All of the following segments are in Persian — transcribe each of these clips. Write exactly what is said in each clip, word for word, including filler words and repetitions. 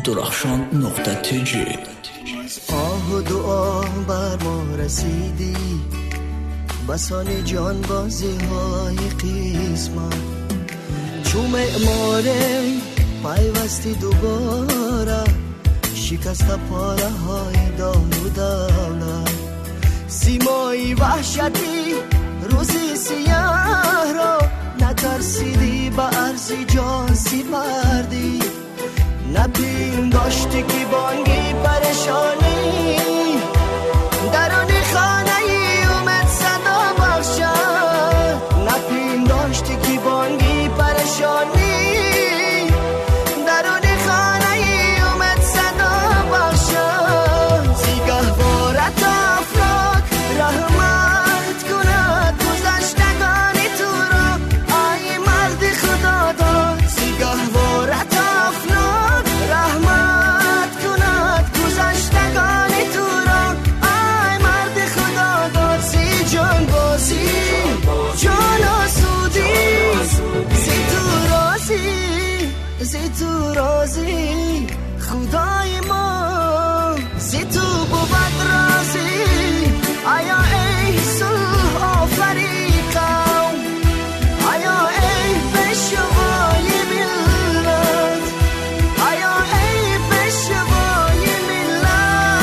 درخشان نقطه تیجی. آه و دعا بر ما رسیدی، بسان جان بازی های قسمت، چون معماره پیوستی دوباره، شکست پاره های دار و دولت، سیمایی وحشتی روزی سیاه را، نترسیدی به عرضی جان سپردی، نپین داشتی که بانگی پریشانی، درونی خانه ای اومد صدا بخشد، نپین داشتی که بانگی پریشانی، درونی خانه ای اومد صدا بخشد، زیگه وارت افلاک رحمت کند گذشتگانی تو را، آی مرد خدا داد، زیگه وارت افلاک رحمت کند گذشتگانی تو را، آی مرد خدا داد، سی جان بازی جان آسودی، سی تو رازی سی تو رازی خدای ما، سی تو بود رازی، آیا ای صلح آفری قوم، آیا ای پیشوای ملت، آیا ای پیشوای ملت.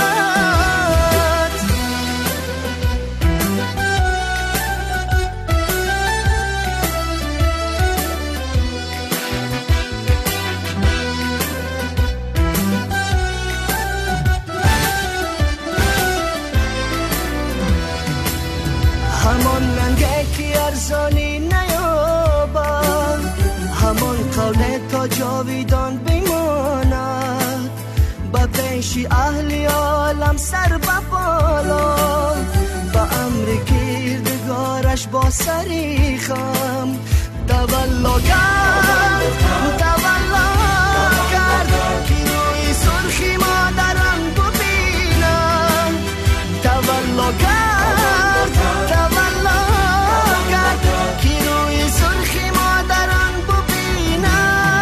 همان ننگه که ارزانی نیابد، همان قوله تا جاویدان بماند، با پیش اهل عالم سر بپالا، با امر کردگارش با سری خم، تولا کرد تولا کرد که روی سرخی مادرم ببینم، تولا کرد تولا کرد که روی سرخی مادرم ببینم.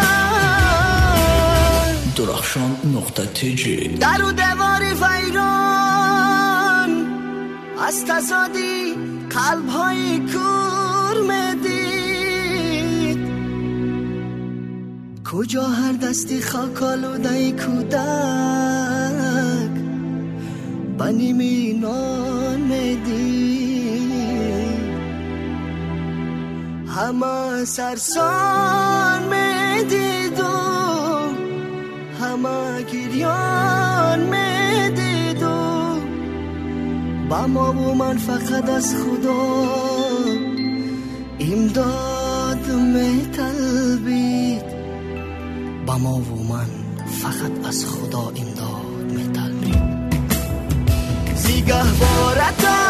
درخشان نقطه تیجی. در و دیوار ویران از تصادی قلب های کور میدید، کجا هر دستی خاک آلوده کودک بنی مینان میدید، همه سرسان میدید و همه گریان میدید و با ما و من فقط از خدا امداد میطلبید، با ما و من فقط از خدا امداد میطلبید، زیگه وارتا